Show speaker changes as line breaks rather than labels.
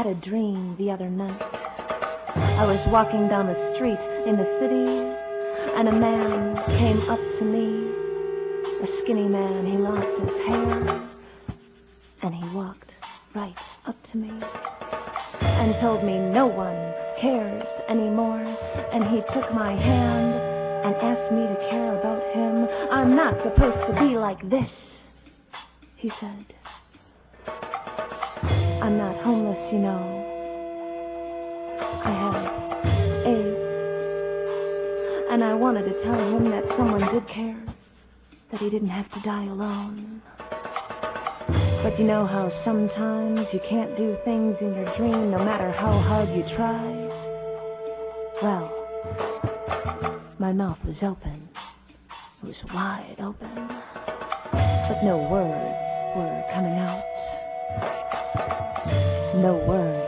had a dream the other night. I was walking down the street in the city, and a man came up to me. A skinny man, he lost his hair, and he walked right up to me and told me no one cares anymore. And he took my hand and asked me to care about him. I'm not supposed to be like this, he said. I'm not homeless, you know. I have AIDS. And I wanted to tell him that someone did care, that he didn't have to die alone. But you know how sometimes you can't do things in your dream no matter how hard you try? Well, my mouth was open. It was wide open. But no words were coming out. No words.